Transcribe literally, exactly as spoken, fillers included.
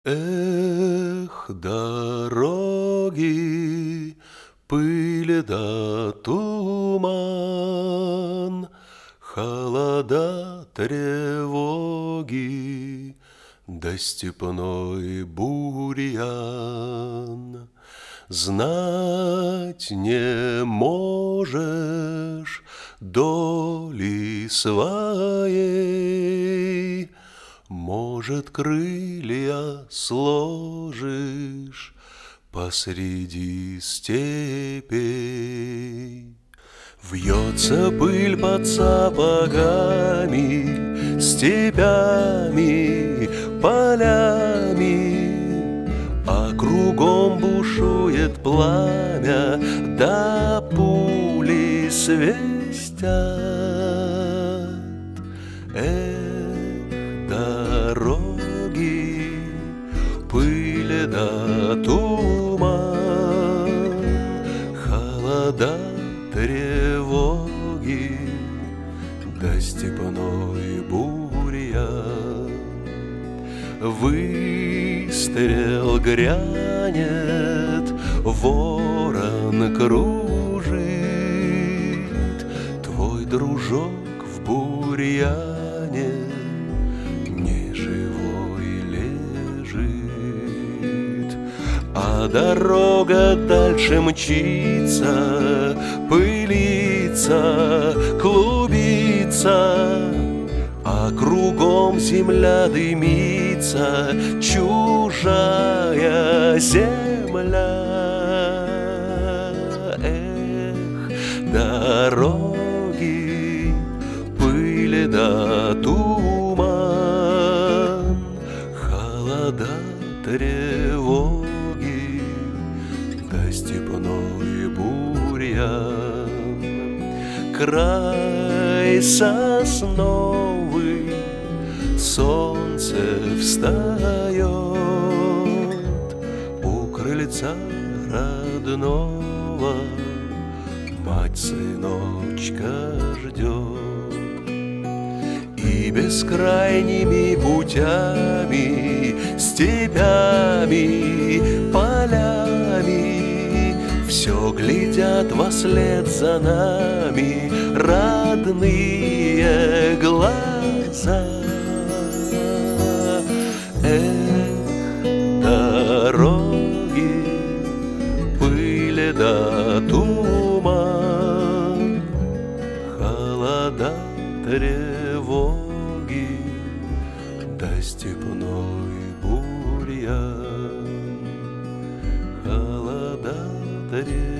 Эх, дороги, пыль да туман, холода, тревоги, да степной бурьян. Знать не можешь доли своей, может, крылья сложишь посреди степей. Вьется пыль под сапогами, степями, полями, а кругом бушует пламя, да пули свистят. Эх, дороги, пыль да туман, холода, тревоги, да степной бурьян. Выстрел грянет, ворон кружит, твой дружок в бурьяне неживой лежит. А дорога дальше мчится, пылится, клубится, а кругом земля дымится, чужая земля. Эх, дороги, пыль да туман, холода, тревоги, да степной бурьян. Край сосновый, солнце встает, у крыльца родного мать сыночка ждет. И бескрайними путями, степями, полями все глядят вослед за нами родные глаза. Эх, дороги, пыль да туман, холода, тревоги, да степной бурьян. Холода, тревоги.